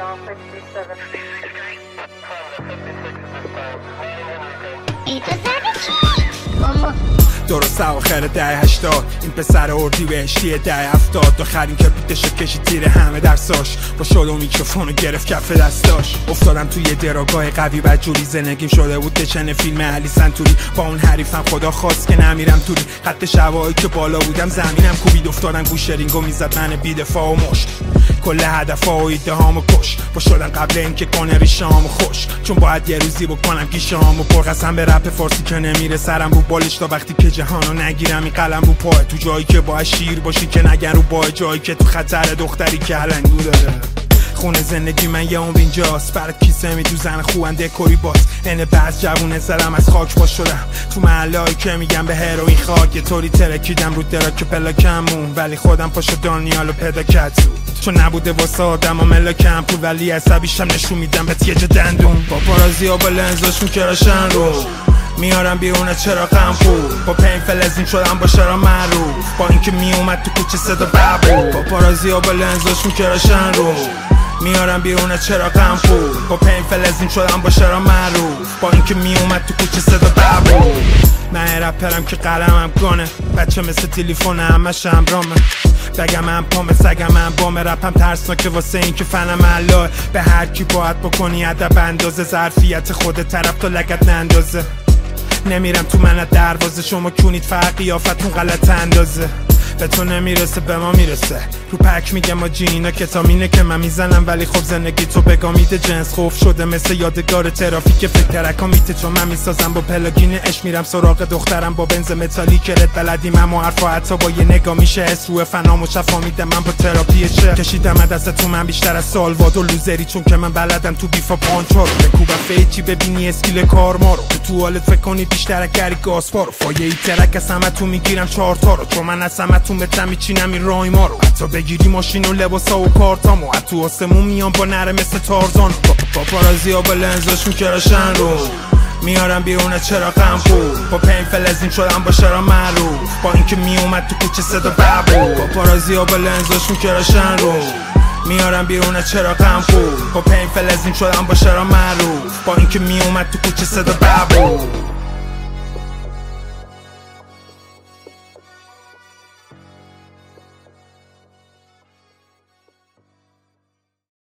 درست اواخر دهه 80 این پسر اردیبهشتی دهه 70 آخرین کپیتشو کشید زیر همه درساش با شل و میکروفونو گرفت کف دستاش. افتادم توی دراگاه قوی بدجوری، زندگیم شده بود دچن فیلم علی سنتوری. با اون حریفم خدا خواست که نمیرم توری، خط شوایی که بالا بودم زمینم کوبید. افتادن گوش رینگو میزد من بی‌دفاع و مشت، کل هدف‌ها و ایده‌هامو کش. با شدن قبل اینکه کنه ریشه‌هامو خوش، چون باید یه روزی بکنم گیشه‌هامو پر. قسم به رپ فارسی که نمیره سرم رو بالش تا وقتی که جهانو نگیرم این قلم رو پای. تو جایی که باید شیر باشی که نگن رو بای، جایی که تو خطر دختری که علنگو داره. خونه زندگی من یه عمر اینجاست، برات کیسه می تو زن خوبن دکوری باز. اینه بعض جوونه زدم از خاک باز شدم تو محله‌ای که میگم به هروئین خاک. یه طوری ترکیدم رو دراک پلاکمون، ولی خودم پاشو دانیالو پیدا کرد چون نبوده واسه آدم و ملاکم پول، ولی عصبیشم نشون میدم بهت یه جا دندون. با پارازی ها با لنزاشون کراشن رو میارم بیرون از چراغم بود. با پین فلزین شدم با شرا معروف، با اینکه میومد تو کوچه صدا ببود. با پارازی ها با لنزاشون کراشن رو میارم بیرون از چراغم بود. با پین فلزین شدم با شرا معروف، با اینکه میومد تو کوچه صدا ببود. من رپرم که قلمم گانه، بچه مثل تلفن همش همرامه. بگم من پامه سگم من بامه، رپم ترسناکه واسه این که فنم علاه. به هر کی باید بکنی ادب اندازه، ظرفیت خود طرف تا لگت نندازه. نمیرم تو من دروازه، شما کونید فرق قیافتون غلط اندازه. به تو نمیرسه به ما میرسه، رو پک میگه ما جینا کتامینه که من میزنم. ولی خب زندگی تو بگامیده جنس خوف شده مثل یادگار ترافیک فکر ترکا میته. چون من میسازم با پلاگین اش، میرم سراغ دخترم با بنز متالی که رد بلدیم اما حرفا حتی با یه نگاه میشه حس. روی فنامو شفا میدم من با تراپی چه کشیدم دست تو من بیشتر از سالوادور لوزری، چون که من بلدم تو بیفا پانچارو بکوبم فیچی ببینی اسکیل کار ما رو. تو حالت فکر کنی بیشتر کاری گاسپارو فایه ای ترک از همتون میگیرم 4 تا رو، چون من از همتون بهتر میچینم این رای ما رو. حتی بگیری ماشین و لباسا و کارتامو، حتی آسمون میام با نره مثل تارزان. با پارازی ها با لنزاشون کراشن رو میارم بیرون از چراغم بود. با پین فلزین شدم با شرا معروف، با اینکه میومد تو کوچه صدا ببود. با پارازی ها با لنزاشون کراشن رو میارم بیرون از چراغم بود. با پین فلزین شدم با شرا معروف، با اینکه میومد تو کوچه صدا ببود.